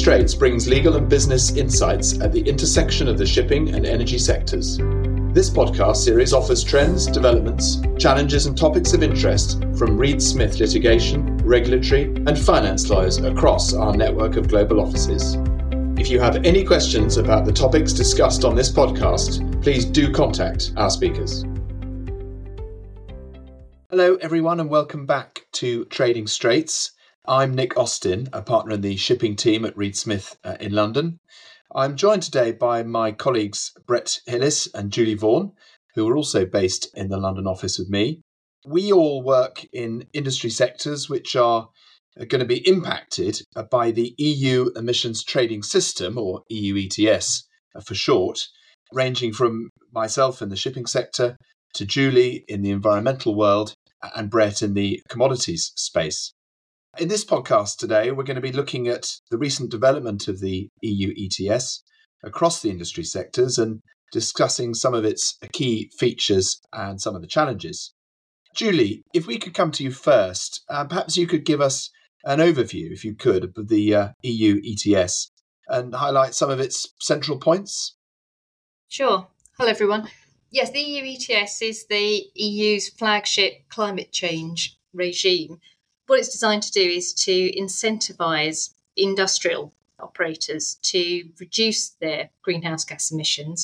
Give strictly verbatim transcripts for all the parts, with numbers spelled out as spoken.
Straits brings legal and business insights at the intersection of the shipping and energy sectors. This podcast series offers trends, developments, challenges and topics of interest from Reed Smith litigation, regulatory and finance lawyers across our network of global offices. If you have any questions about the topics discussed on this podcast, please do contact our speakers. Hello everyone and welcome back to Trading Straits. I'm Nick Austin, a partner in the shipping team at Reed Smith uh, in London. I'm joined today by my colleagues Brett Hillis and Julie Vaughan, who are also based in the London office with me. We all work in industry sectors which are going to be impacted by the E U Emissions Trading System, or E U E T S for short, ranging from myself in the shipping sector to Julie in the environmental world and Brett in the commodities space. In this podcast today, we're going to be looking at the recent development of the E U E T S across the industry sectors and discussing some of its key features and some of the challenges. Julie, if we could come to you first, uh, perhaps you could give us an overview, if you could, of the uh, E U E T S and highlight some of its central points. Sure. Hello, everyone. Yes, the E U E T S is the E U's flagship climate change regime. What it's designed to do is to incentivise industrial operators to reduce their greenhouse gas emissions.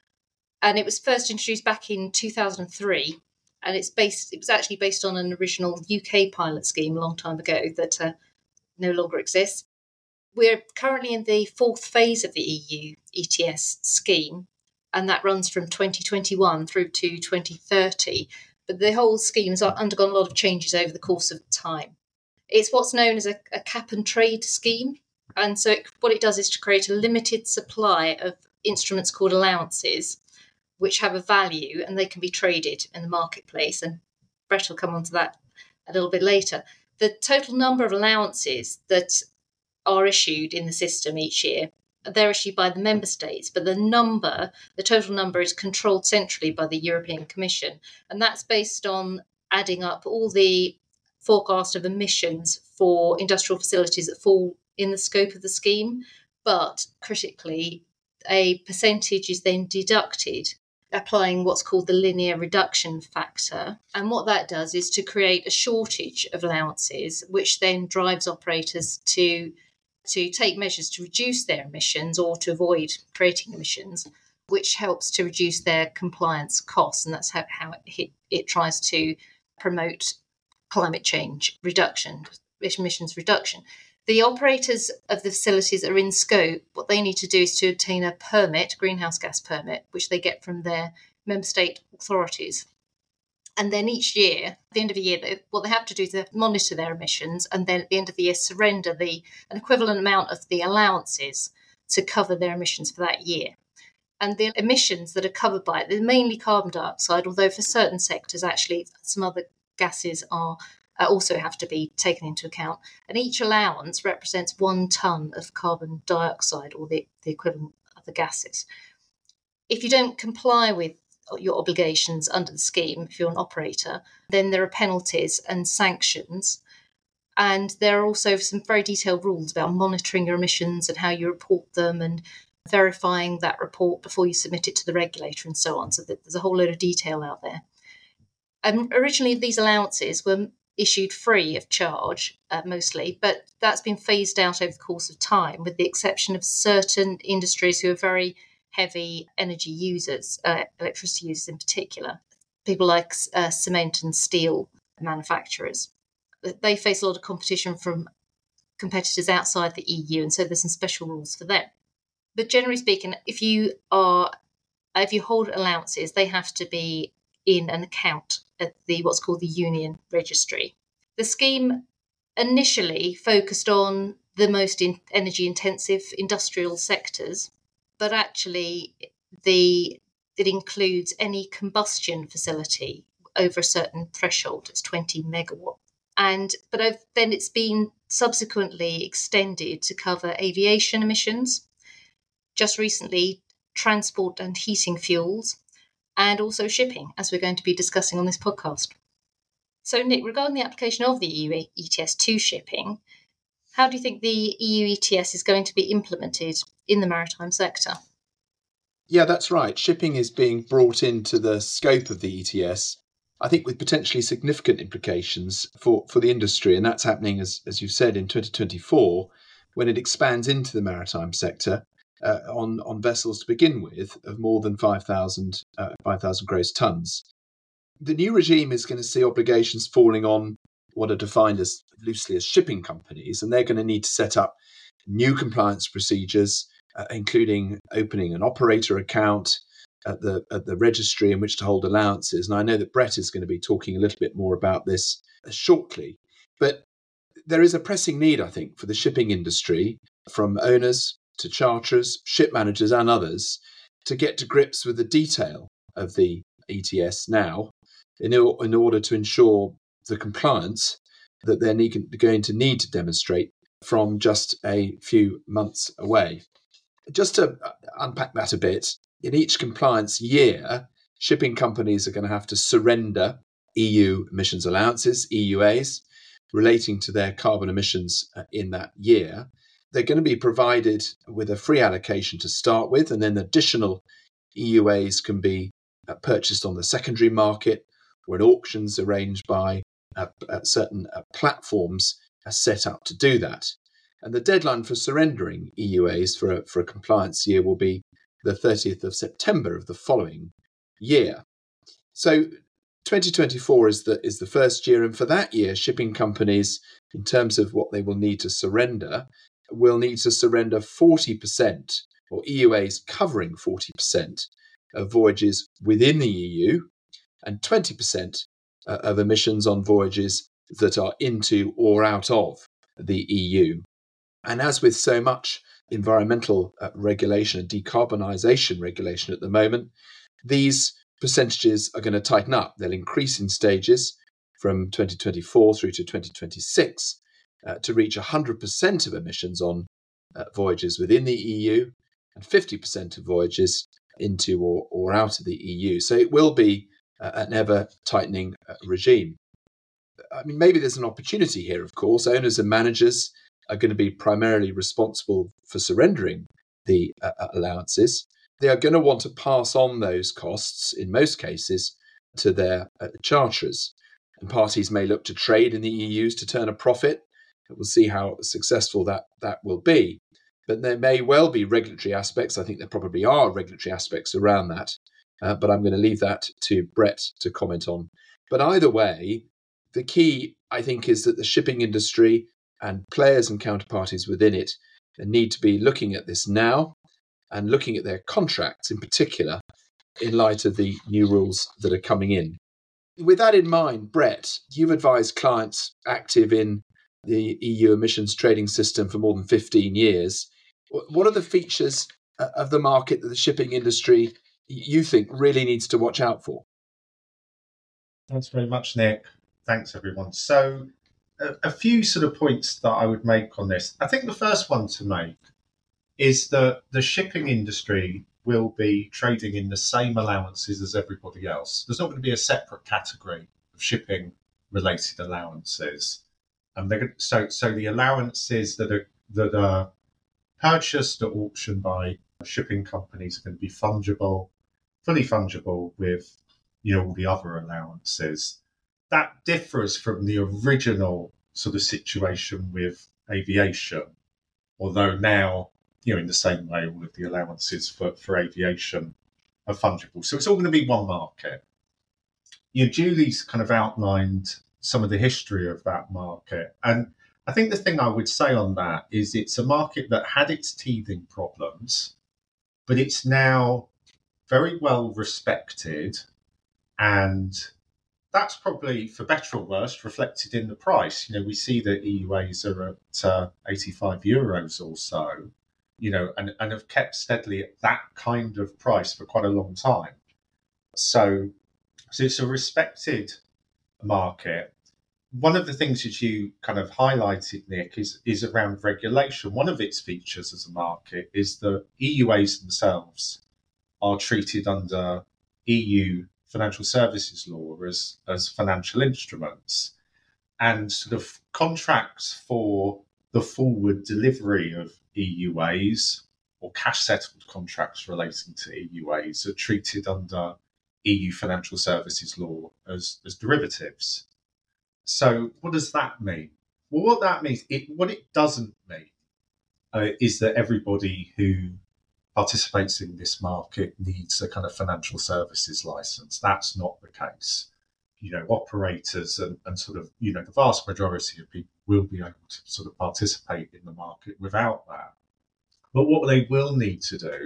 And it was first introduced back in two thousand three, and it's based. It was actually based on an original U K pilot scheme a long time ago that uh, no longer exists. We're currently in the fourth phase of the E U E T S scheme, and that runs from twenty twenty-one through to twenty thirty. But the whole scheme has undergone a lot of changes over the course of time. It's what's known as a, a cap and trade scheme. And so it, what it does is to create a limited supply of instruments called allowances, which have a value and they can be traded in the marketplace. And Brett will come on to that a little bit later. The total number of allowances that are issued in the system each year, they're issued by the member states, but the number, the total number is controlled centrally by the European Commission. And that's based on adding up all the forecast of emissions for industrial facilities that fall in the scope of the scheme. But critically, a percentage is then deducted, applying what's called the linear reduction factor. And what that does is to create a shortage of allowances, which then drives operators to to take measures to reduce their emissions or to avoid creating emissions, which helps to reduce their compliance costs. And that's how, how it, it tries to promote climate change reduction, emissions reduction. The operators of the facilities that are in scope, what they need to do is to obtain a permit, greenhouse gas permit, which they get from their member state authorities. And then each year, at the end of the year, what they have to do is they monitor their emissions and then at the end of the year surrender the an equivalent amount of the allowances to cover their emissions for that year. And the emissions that are covered by it, they're mainly carbon dioxide, although for certain sectors, actually, some other gases are uh, also have to be taken into account. And each allowance represents one tonne of carbon dioxide or the, the equivalent of the gases. If you don't comply with your obligations under the scheme, if you're an operator, then there are penalties and sanctions. And there are also some very detailed rules about monitoring your emissions and how you report them and verifying that report before you submit it to the regulator and so on. So there's a whole load of detail out there. And originally, these allowances were issued free of charge, uh, mostly, but that's been phased out over the course of time, with the exception of certain industries who are very heavy energy users, uh, electricity users in particular, people like uh, cement and steel manufacturers. They face a lot of competition from competitors outside the E U, and so there's some special rules for them. But generally speaking, if you are, if you hold allowances, they have to be in an account at the what's called the Union Registry. The scheme initially focused on the most in energy-intensive industrial sectors, but actually the it includes any combustion facility over a certain threshold. It's twenty megawatt. And but I've, then it's been subsequently extended to cover aviation emissions, just recently transport and heating fuels, and also shipping, as we're going to be discussing on this podcast. So, Nick, regarding the application of the E U E T S to shipping, How do you think the E U E T S is going to be implemented in the maritime sector? Yeah, that's right. Shipping is being brought into the scope of the E T S, I think with potentially significant implications for, for the industry. And that's happening, as, as you said, in twenty twenty-four, when it expands into the maritime sector uh, on, on vessels to begin with of more than five thousand uh, five thousand gross tonnes. The new regime is going to see obligations falling on what are defined as loosely as shipping companies, and they're going to need to set up new compliance procedures, uh, including opening an operator account at the at the registry in which to hold allowances. And I know that Brett is going to be talking a little bit more about this shortly. But there is a pressing need, I think, for the shipping industry, from owners to charterers, ship managers and others, to get to grips with the detail of the E T S now in, in order to ensure the compliance that they're need, going to need to demonstrate from just a few months away. Just to unpack that a bit, in each compliance year, shipping companies are going to have to surrender E U emissions allowances, E U As, relating to their carbon emissions in that year. They're going to be provided with a free allocation to start with, and then additional E U As can be purchased on the secondary market or in auctions arranged by uh, certain uh, platforms are set up to do that. And the deadline for surrendering E U As for a, for a compliance year will be the thirtieth of September of the following year. So twenty twenty-four is the is the first year, and for that year, shipping companies, in terms of what they will need to surrender, will need to surrender forty percent, or E U As covering forty percent of voyages within the E U, and twenty percent of emissions on voyages that are into or out of the E U. And as with so much environmental uh, regulation and decarbonisation regulation at the moment, these percentages are going to tighten up. They'll increase in stages from twenty twenty-four through to twenty twenty-six uh, to reach one hundred percent of emissions on uh, voyages within the E U and fifty percent of voyages into or, or out of the E U. So it will be uh, an ever-tightening uh, regime. I mean, maybe there's an opportunity here, of course. Owners and managers are going to be primarily responsible for surrendering the uh, allowances. They are going to want to pass on those costs, in most cases, to their uh, charterers. And parties may look to trade in the E Us to turn a profit. We'll see how successful that, that will be. But there may well be regulatory aspects. I think there probably are regulatory aspects around that. Uh, but I'm going to leave that to Brett to comment on. But either way, the key, I think, is that the shipping industry and players and counterparties within it need to be looking at this now and looking at their contracts in particular in light of the new rules that are coming in. With that in mind, Brett, you've advised clients active in the E U emissions trading system for more than fifteen years. What are the features of the market that the shipping industry you think really needs to watch out for? Thanks very much, Nick. Thanks, everyone. So a, a few sort of points that I would make on this. I think the first one to make is that the shipping industry will be trading in the same allowances as everybody else. There's not going to be a separate category of shipping related allowances. And they're going to, so so the allowances that are that are purchased at auction by shipping companies are going to be fungible, fully fungible with, you know, all the other allowances. That differs from the original sort of situation with aviation, although now, you know, in the same way, all of the allowances for, for aviation are fungible. So it's all going to be one market. You know, Julie's kind of outlined some of the history of that market. And I think the thing I would say on that is it's a market that had its teething problems, but it's now very well respected, and that's probably, for better or worse, reflected in the price. You know, we see that E U As are at uh, eighty-five euros or so, you know, and, and have kept steadily at that kind of price for quite a long time. So, so it's a respected market. One of the things that you kind of highlighted, Nick, is, is around regulation. One of its features as a market is that E U As themselves are treated under E U financial services law as, as financial instruments. And sort of contracts for the forward delivery of E U As or cash settled contracts relating to E U As are treated under E U financial services law as, as derivatives. So what does that mean? Well, what that means, it, what it doesn't mean uh, is that everybody who participates in this market needs a kind of financial services license. That's not the case. You know, operators and, and sort of, you know, the vast majority of people will be able to sort of participate in the market without that. But what they will need to do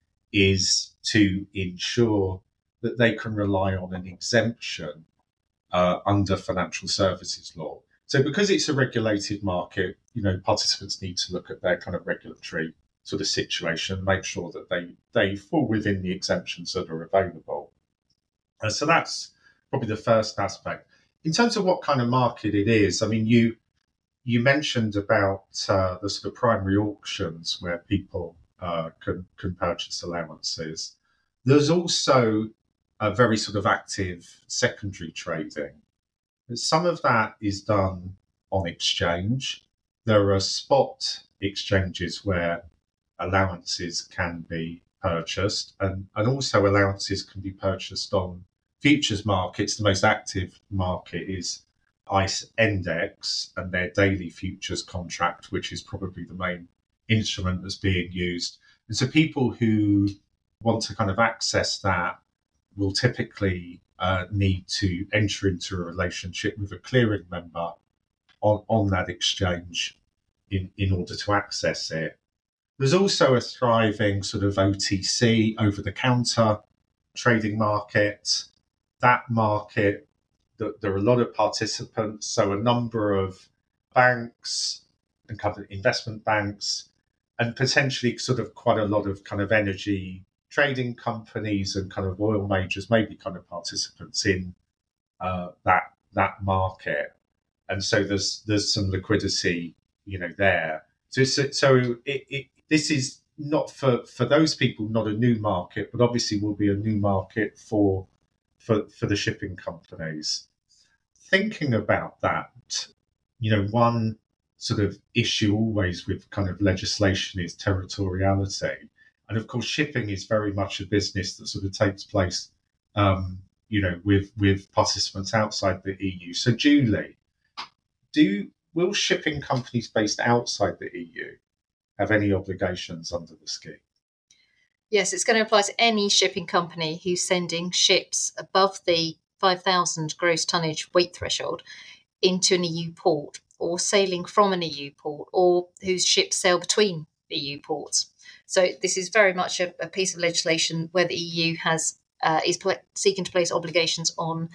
is to ensure that they can rely on an exemption uh, under financial services law. So because it's a regulated market, you know, participants need to look at their kind of regulatory sort of situation, make sure that they, they fall within the exemptions that are available. Uh, so that's probably the first aspect. In terms of what kind of market it is, I mean, you you mentioned about uh, the sort of primary auctions where people uh, can, can purchase allowances. There's also a very sort of active secondary trading. Some of that is done on exchange. There are spot exchanges where allowances can be purchased, and, and also allowances can be purchased on futures markets. The most active market is ICE Index and their daily futures contract, which is probably the main instrument that's being used. And so people who want to kind of access that will typically uh, need to enter into a relationship with a clearing member on, on that exchange in, in order to access it. There's also a thriving sort of O T C, over-the-counter trading market. That market, there are a lot of participants, so a number of banks and kind of investment banks, and potentially sort of quite a lot of kind of energy trading companies and kind of oil majors may be kind of participants in uh, that that market. And so there's there's some liquidity, you know, there. So so, so it, it, this is not for, for those people, not a new market, but obviously will be a new market for for for the shipping companies. Thinking about that, you know, one sort of issue always with kind of legislation is territoriality. And of course, shipping is very much a business that sort of takes place, um, you know, with, with participants outside the E U. So, Julie, do will shipping companies based outside the E U have any obligations under the scheme? Yes, it's going to apply to any shipping company who's sending ships above the five thousand gross tonnage weight threshold into an E U port, or sailing from an E U port, or whose ships sail between E U ports. So this is very much a, a piece of legislation where the E U has uh, is pl- seeking to place obligations on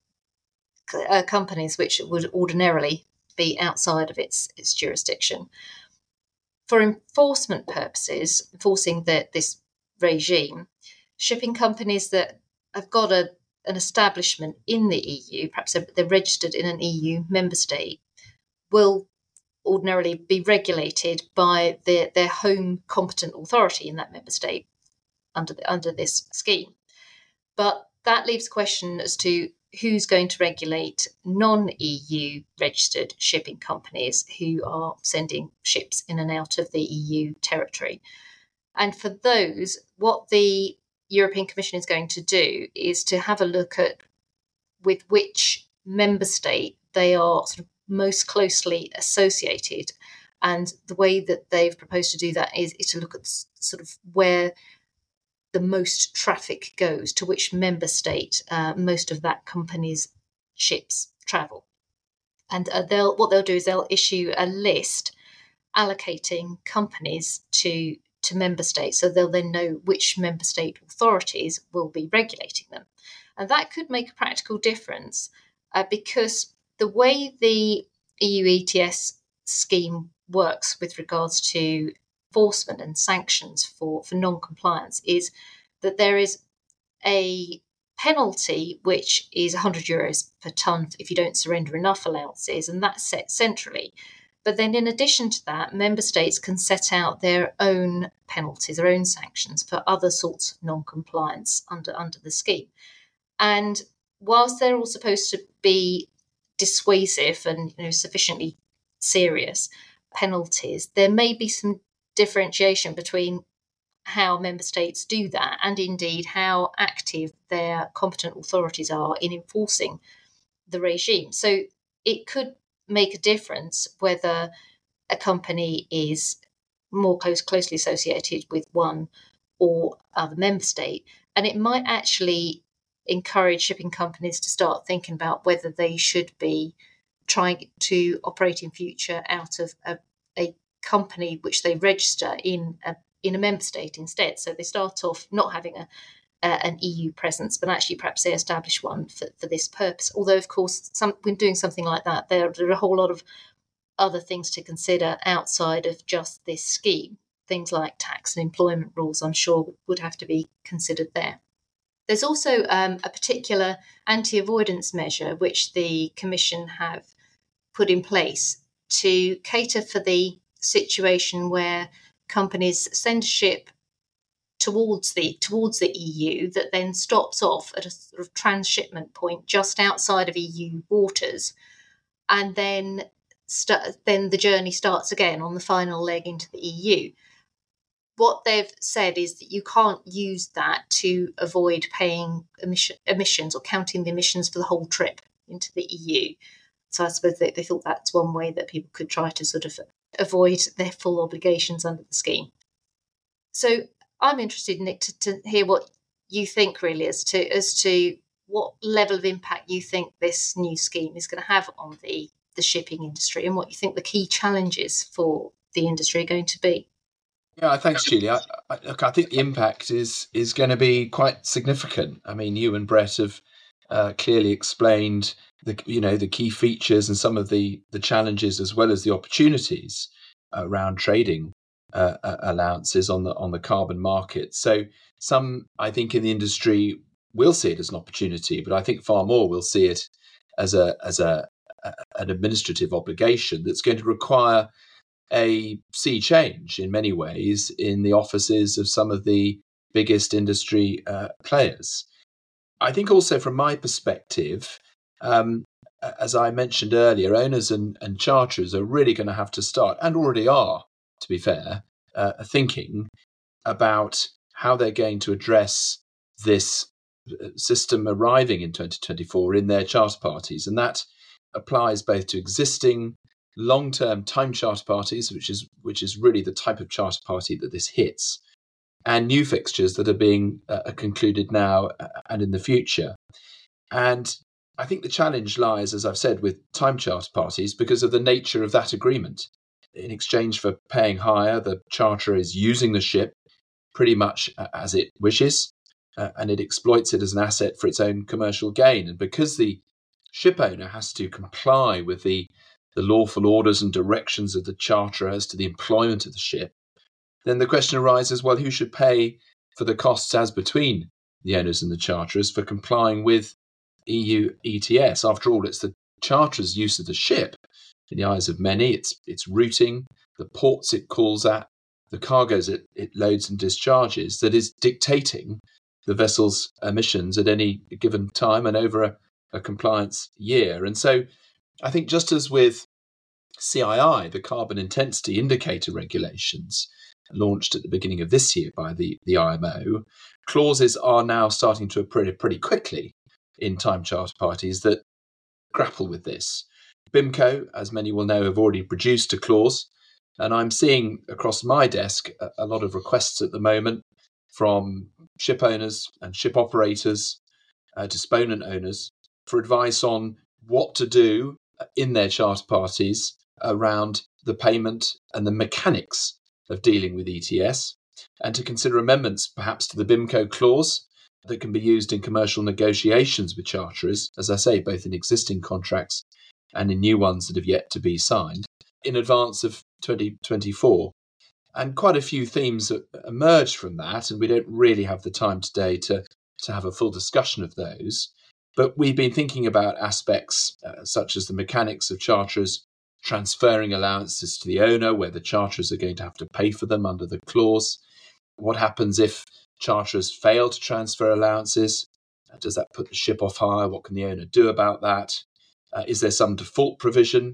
uh, companies which would ordinarily be outside of its its jurisdiction. For enforcement purposes, enforcing the, this regime, shipping companies that have got a an establishment in the E U, perhaps they're registered in an E U member state, will ordinarily be regulated by their, their home competent authority in that member state under the, under this scheme. But that leaves a question as to who's going to regulate non-E U registered shipping companies who are sending ships in and out of the E U territory. And for those, what the European Commission is going to do is to have a look at with which member state they are sort of most closely associated. And the way that they've proposed to do that is, is to look at sort of where the most traffic goes, to which member state uh, most of that company's ships travel. And uh, they'll what they'll do is they'll issue a list allocating companies to to member states, so they'll then know which member state authorities will be regulating them. And that could make a practical difference uh, because the way the E U E T S scheme works with regards to enforcement and sanctions for, for non-compliance is that there is a penalty which is one hundred euros per tonne if you don't surrender enough allowances, and that's set centrally. But then in addition to that, member states can set out their own penalties, their own sanctions for other sorts of non-compliance under, under the scheme. And whilst they're all supposed to be dissuasive and, you know, sufficiently serious, penalties, there may be some differentiation between how member states do that and indeed how active their competent authorities are in enforcing the regime. So it could make a difference whether a company is more close, closely associated with one or other member state. And it might actually encourage shipping companies to start thinking about whether they should be trying to operate in future out of a, a company which they register in a, in a member state instead. So they start off not having a Uh, an E U presence, but actually perhaps they establish one for, for this purpose. Although, of course, some, when doing something like that, there, there are a whole lot of other things to consider outside of just this scheme. Things like tax and employment rules, I'm sure, would have to be considered there. There's also um, a particular anti-avoidance measure which the Commission have put in place to cater for the situation where companies send a ship towards the towards the E U that then stops off at a sort of transshipment point just outside of E U waters, and then st- then the journey starts again on the final leg into the E U. What they've said is that you can't use that to avoid paying emission, emissions or counting the emissions for the whole trip into the E U. So I suppose they, they thought that's one way that people could try to sort of avoid their full obligations under the scheme. So I'm interested, Nick, to, to hear what you think really as to as to what level of impact you think this new scheme is going to have on the, the shipping industry and what you think the key challenges for the industry are going to be. Yeah, thanks, Julie. I, I, look, I think the impact is is going to be quite significant. I mean, you and Brett have uh, clearly explained the you know the key features and some of the the challenges as well as the opportunities around trading Uh, allowances on the on the carbon market. So some, I think, in the industry will see it as an opportunity, but I think far more will see it as a as a, a an administrative obligation that's going to require a sea change in many ways in the offices of some of the biggest industry uh, players. I think also from my perspective, um, as I mentioned earlier, owners and, and charterers are really going to have to start, and already are, to be fair, uh, thinking about how they're going to address this system arriving in twenty twenty-four in their charter parties. And that applies both to existing long-term time charter parties, which is which is really the type of charter party that this hits, and new fixtures that are being uh, concluded now and in the future. And I think the challenge lies, as I've said, with time charter parties because of the nature of that agreement. In exchange for paying higher, the charterer is using the ship pretty much as it wishes, uh, and it exploits it as an asset for its own commercial gain. And because the ship owner has to comply with the, the lawful orders and directions of the charterer as to the employment of the ship, then the question arises, well, who should pay for the costs as between the owners and the charterers for complying with E U E T S? After all, it's the charterer's use of the ship. In the eyes of many, it's its routing, the ports it calls at, the cargoes it, it loads and discharges that is dictating the vessel's emissions at any given time and over a, a compliance year. And so I think just as with C I I, the carbon intensity indicator regulations launched at the beginning of this year by the, the I M O, clauses are now starting to appear pretty quickly in time charter parties that grapple with this. BIMCO, as many will know, have already produced a clause, and I'm seeing across my desk a, a lot of requests at the moment from ship owners and ship operators, uh, disponent owners, for advice on what to do in their charter parties around the payment and the mechanics of dealing with E T S, and to consider amendments perhaps to the BIMCO clause that can be used in commercial negotiations with charterers, as I say, both in existing contracts and in new ones that have yet to be signed, in advance of twenty twenty-four. And quite a few themes emerged from that, and we don't really have the time today to, to have a full discussion of those. But we've been thinking about aspects uh, such as the mechanics of charterers transferring allowances to the owner, where the charterers are going to have to pay for them under the clause. What happens if charterers fail to transfer allowances? Does that put the ship off hire? What can the owner do about that? Uh, is there some default provision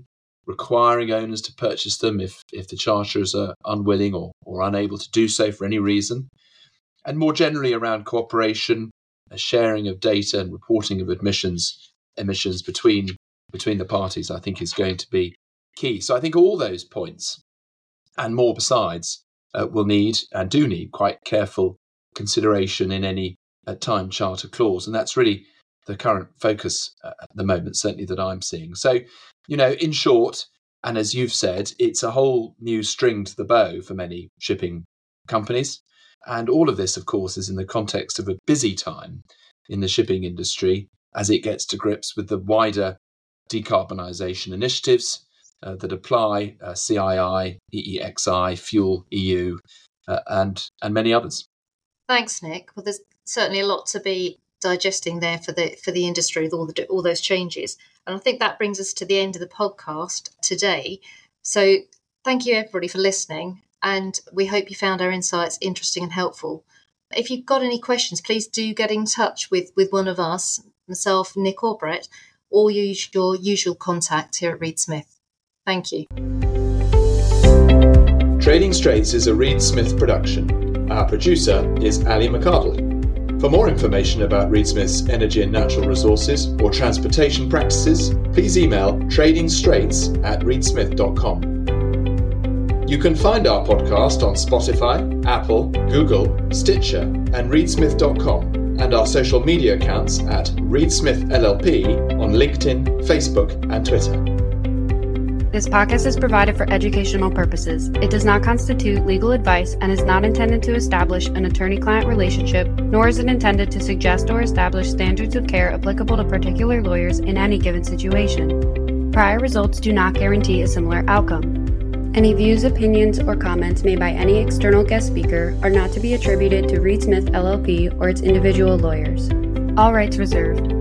requiring owners to purchase them if, if the charterers are unwilling or, or unable to do so for any reason. And more generally around cooperation, a sharing of data and reporting of admissions, emissions between, between the parties, I think is going to be key. So I think all those points and more besides uh, will need and do need quite careful consideration in any uh, time charter clause. And that's really the current focus uh, at the moment, certainly that I'm seeing. So, you know, in short, and as you've said, it's a whole new string to the bow for many shipping companies. And all of this, of course, is in the context of a busy time in the shipping industry as it gets to grips with the wider decarbonisation initiatives uh, that apply, uh, C I I, E E X I, Fuel E U, uh, and, and many others. Thanks, Nick. Well, there's certainly a lot to be digesting there for the for the industry with all the all those changes, and I think that brings us to the end of the podcast today. So thank you everybody for listening, and we hope you found our insights interesting and helpful. If you've got any questions, please do get in touch with with one of us, myself, Nick or Brett, or use your usual contact here at Reed Smith. Thank you. Trading Straits is a Reed Smith production. Our producer is Ali McArdle. For more information about Reed Smith's energy and natural resources or transportation practices, please email tradingstraits at reedsmith dot com. You can find our podcast on Spotify, Apple, Google, Stitcher, and reedsmith dot com, and our social media accounts at Reed Smith L L P on LinkedIn, Facebook, and Twitter. This podcast is provided for educational purposes. It does not constitute legal advice and is not intended to establish an attorney-client relationship, nor is it intended to suggest or establish standards of care applicable to particular lawyers in any given situation. Prior results do not guarantee a similar outcome. Any views, opinions, or comments made by any external guest speaker are not to be attributed to Reed Smith L L P or its individual lawyers. All rights reserved.